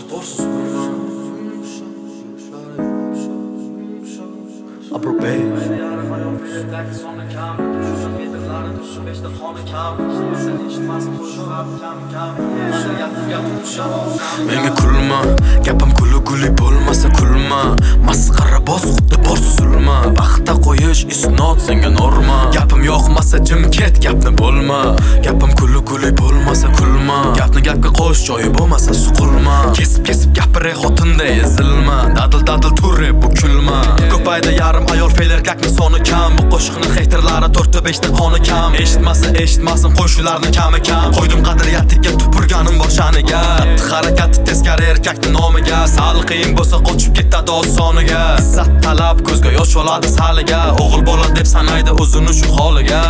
borsiz Abrobe Menga kulma, gapim kuli bo'lmasa kulma. Masxara bos xuddi borsiz ulma. Baxtda qo'yish isnot senga norma. Gapim yoqmasa jim ket, gapni bo'lma. Gapim kuli bo'lmasa kulma. Gapni gapga qo'sh, joyi bo'lmasa suqulma. Kesib gapire xotinday ezilma. Dadil turib bu kulma. Ko'paydi yarim ayol fe'l erkakning soni kam. Bu qo'shiqni haterlari 4-5 ta qoni kam. Eshitmasin qo'shularni kam. Qo'ydim qadriyatiga tupurganim bor shaniga. Harakati teskari erkakning nomiga. Sal qiyin bo'lsa qochib ketadi osoniga. Izzat talab ko'zga yosh oladi saliga. O'g'il bola deb sanaydi o'zini shu holiga.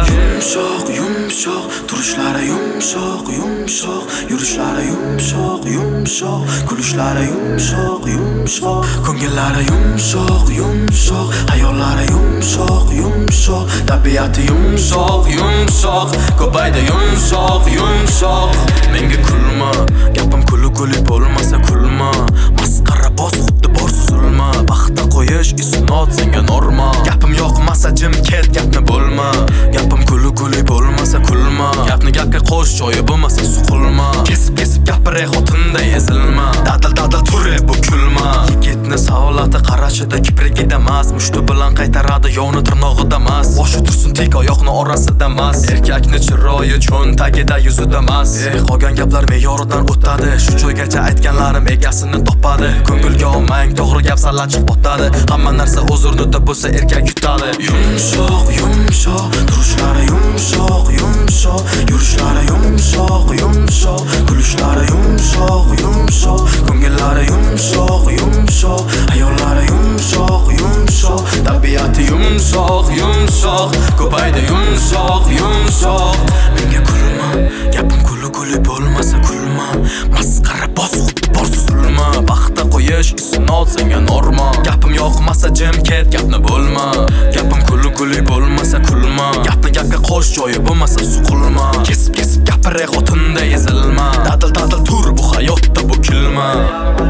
Yumshoq, turishlari yumshoq, yurishlari yumshoq, kulishlari yumshoq, ko'ngillari yumshoq, hayollari yumshoq, tabiati yumshoq, ko'paydi yumshoq. Menga kulma, gapim kuli bo'lmasa kulma. Masxara bos xuddi borsiz ulma. Baxtda qo'yish isnot senga norma. Gapim yoqmasa jim ket, gapni bo'lma. Gapim kuli bo'lmasa kulma. Gapni gapga qo'sh, joyi bo'lmasa suqulma. Kesib gapire xotinday ezilma. Dadil turib bu kulma. Yigitni savolati qarashida kiprigida emas. Mushti bilan qaytaradi yovni tirnog'ida emas. Boshi tursin tik oyoqni orasida emas. Erkakni chiroyi cho'ntagida yuzida emas. Qolgan gaplar me'yoridan o'tadi. Shu joygacha aytganlarim egasini topadi. Ko'ngilga olmang, to'g'ri gap sallachiq botadi. Hamma narsa o'z o'rnida bo'lsa erkak yutadi. Yumshoq, turishlari yumshoq, yurishlari yumshoq, kulishlari yumshoq, ko'ngillari yumshoq, hayollari yumshoq, tabiati yumshoq, ko'paydi yumshoq. Menga kulma, gapim kuli bo'lmasa kulma. Masxara bos xuddi borsiz ulma. Baxtda qo'yish isnot senga norma. Gapim yoqmasa jim ket, gapni bo'lma. Gapim kuli bo'lmasa kulma. Gapni gapga qo'sh, joyi bo'lmasa suqulma. Kesib gapire xotinday ezilma. Dadil tur bu hayotda bu kulma.